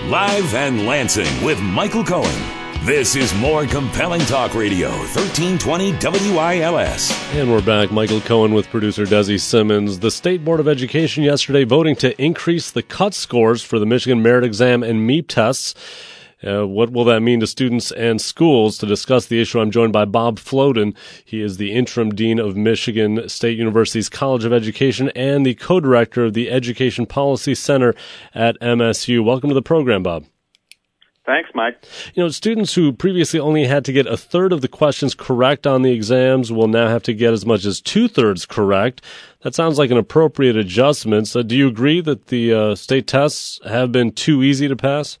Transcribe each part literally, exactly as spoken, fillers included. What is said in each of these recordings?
Live and Lansing with Michael Cohen. This is More Compelling Talk Radio, thirteen twenty W I L S. And we're back. Michael Cohen with producer Desi Simmons. The State Board of Education yesterday voting to increase the cut scores for the Michigan Merit Exam and MEP tests. Uh, what will that mean to students and schools? To discuss the issue, I'm joined by Bob Floden. He is the interim dean of Michigan State University's College of Education and the co-director of the Education Policy Center at M S U. Welcome to the program, Bob. Thanks, Mike. You know, students who previously only had to get a third of the questions correct on the exams will now have to get as much as two-thirds correct. That sounds like an appropriate adjustment. So do you agree that the uh, state tests have been too easy to pass?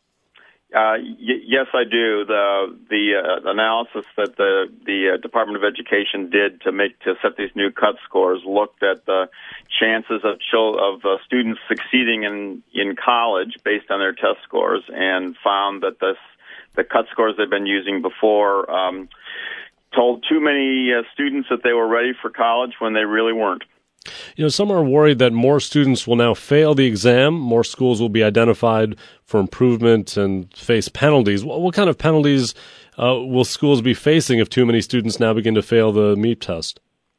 Uh, y- yes, I do. The the uh, analysis that the the uh, Department of Education did to make to set these new cut scores looked at the chances of chil- of uh, students succeeding in, in college based on their test scores, and found that this the cut scores they've been using before um, told too many uh, students that they were ready for college when they really weren't. You know, some are worried that more students will now fail the exam, more schools will be identified for improvement and face penalties. What, what kind of penalties uh, will schools be facing if too many students now begin to fail the MEP test?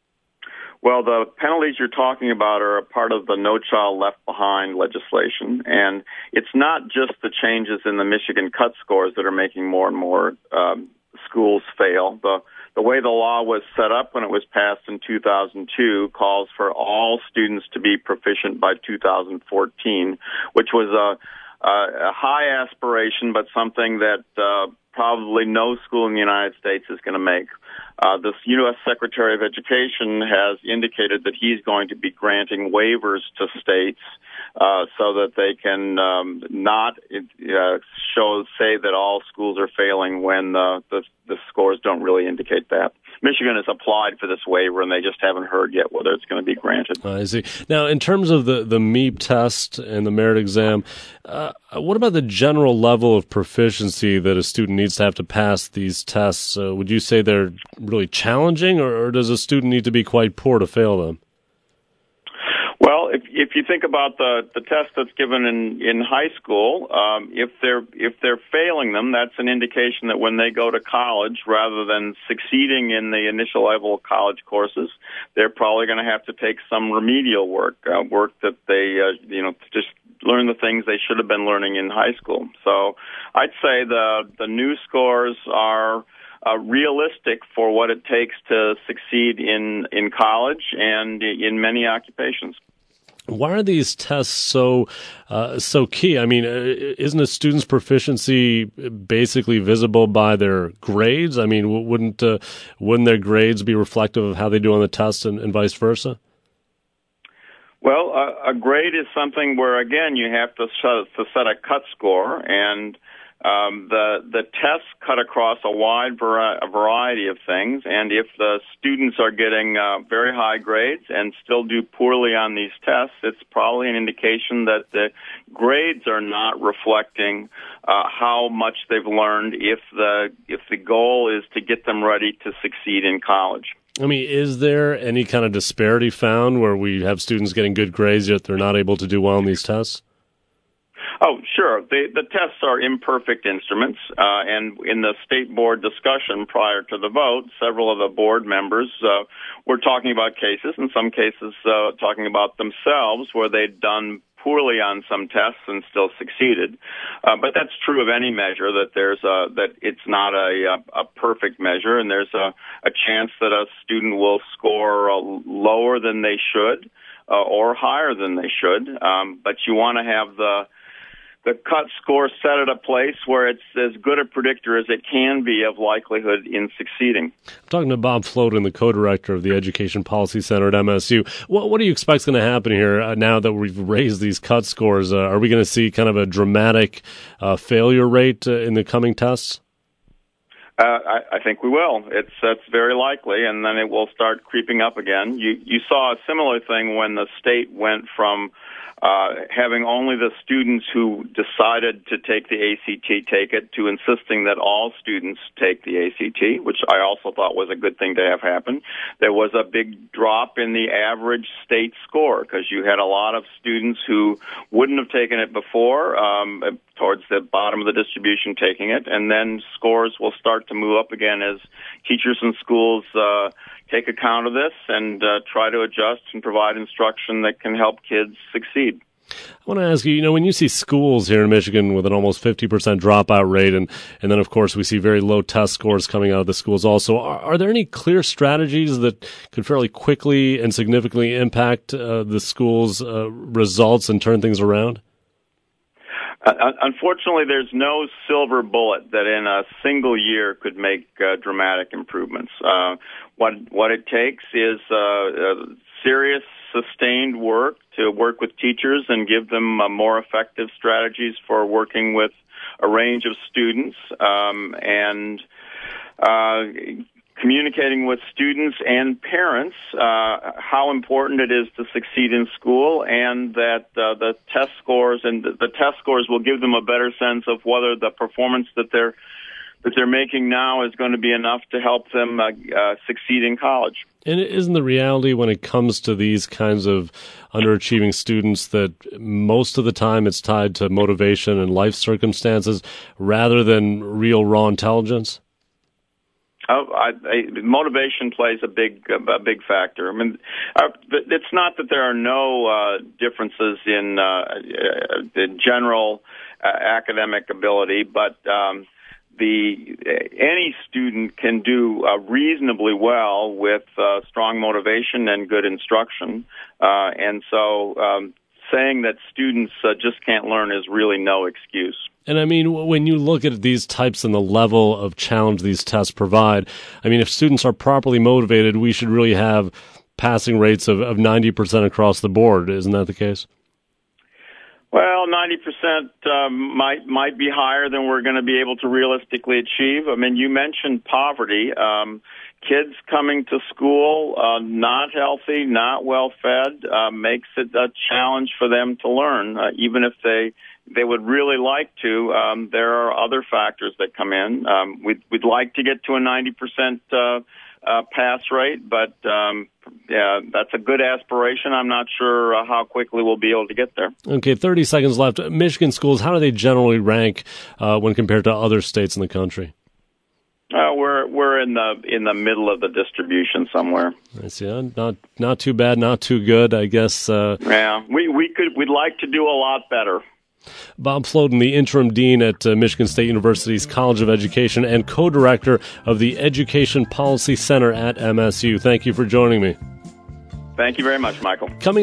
Well, the penalties you're talking about are a part of the No Child Left Behind legislation, and it's not just the changes in the Michigan cut scores that are making more and more um, schools fail. The The way the law was set up when it was passed in two thousand two calls for all students to be proficient by two thousand fourteen, which was a, a high aspiration, but something that uh, probably no school in the United States is going to make. Uh, the U S Secretary of Education has indicated that he's going to be granting waivers to states uh, so that they can um, not uh, show say that all schools are failing when uh, the, the scores don't really indicate that. Michigan has applied for this waiver, and they just haven't heard yet whether it's going to be granted. I see. Now, in terms of the, the MEP test and the merit exam, uh, what about the general level of proficiency that a student needs to have to pass these tests? Uh, would you say they're really challenging, or, or does a student need to be quite poor to fail them? Well, if if you think about the, the test that's given in, in high school, um, if they're if they're failing them, that's an indication that when they go to college, rather than succeeding in the initial level of college courses, they're probably going to have to take some remedial work, uh, work that they uh, you know just learn the things they should have been learning in high school. So, I'd say the the new scores are Uh, realistic for what it takes to succeed in, in college and in many occupations. Why are these tests so uh, so key? I mean, isn't a student's proficiency basically visible by their grades? I mean, wouldn't uh, wouldn't their grades be reflective of how they do on the test and, and vice versa? Well, a, a grade is something where, again, you have to set, to set a cut score, and Um, the the tests cut across a wide vari- a variety of things, and if the students are getting uh, very high grades and still do poorly on these tests, it's probably an indication that the grades are not reflecting uh, how much they've learned if the if the goal is to get them ready to succeed in college. I mean, is there any kind of disparity found where we have students getting good grades yet they're not able to do well in these tests? Oh, sure. The, the tests are imperfect instruments, uh, and in the state board discussion prior to the vote, several of the board members uh, were talking about cases, in some cases uh, talking about themselves, where they'd done poorly on some tests and still succeeded. Uh, but that's true of any measure, that there's a, that it's not a, a perfect measure, and there's a, a chance that a student will score uh, lower than they should uh, or higher than they should. Um, but you want to have the the cut score set at a place where it's as good a predictor as it can be of likelihood in succeeding. I'm talking to Bob Floden, the co-director of the Education Policy Center at M S U. What, what do you expect is going to happen here uh, now that we've raised these cut scores? Uh, are we going to see kind of a dramatic uh, failure rate uh, in the coming tests? Uh, I, I think we will. It's that's very likely, and then it will start creeping up again. You you saw a similar thing when the state went from uh, having only the students who decided to take the A C T take it, to insisting that all students take the A C T, which I also thought was a good thing to have happen. There was a big drop in the average state score because you had a lot of students who wouldn't have taken it before, um, towards the bottom of the distribution taking it, and then scores will start to move up again as teachers and schools uh, take account of this and uh, try to adjust and provide instruction that can help kids succeed. I want to ask you, you know, when you see schools here in Michigan with an almost fifty percent dropout rate, and, and then, of course, we see very low test scores coming out of the schools also, are, are there any clear strategies that could fairly quickly and significantly impact uh, the schools' uh, results and turn things around? Uh, unfortunately, there's no silver bullet that in a single year could make uh, dramatic improvements. Uh, what what it takes is uh, uh, serious, sustained work to work with teachers and give them uh, more effective strategies for working with a range of students, um, and uh, communicating with students and parents uh, how important it is to succeed in school, and that uh, the test scores and the, the test scores will give them a better sense of whether the performance that they're that they're making now is going to be enough to help them uh, uh, succeed in college. And isn't the reality when it comes to these kinds of underachieving students that most of the time it's tied to motivation and life circumstances rather than real raw intelligence? Oh, I, I, motivation plays a big, a big factor. I mean, uh, it's not that there are no uh, differences in uh, the general uh, academic ability, but um, the any student can do uh, reasonably well with uh, strong motivation and good instruction, uh, and so um, saying that students uh, just can't learn is really no excuse. And I mean, when you look at these types and the level of challenge these tests provide, I mean, if students are properly motivated, we should really have passing rates of, of ninety percent across the board. Isn't that the case? Well, ninety percent um, might might be higher than we're going to be able to realistically achieve. I mean, you mentioned poverty. Um, kids coming to school uh, not healthy, not well fed, uh, makes it a challenge for them to learn, uh, even if they they would really like to. Um, there are other factors that come in. Um, we'd, we'd like to get to a ninety percent uh, uh, pass rate, but um, yeah, that's a good aspiration. I'm not sure uh, how quickly we'll be able to get there. Okay, thirty seconds left. Michigan schools, how do they generally rank uh, when compared to other states in the country? Uh, we're we're in the in the middle of the distribution somewhere. I see. Uh, not not too bad, not too good, I guess. Uh, yeah, we we could we'd like to do a lot better. Bob Floden, the interim dean at uh, Michigan State University's College of Education and co-director of the Education Policy Center at M S U. Thank you for joining me. Thank you very much, Michael. Coming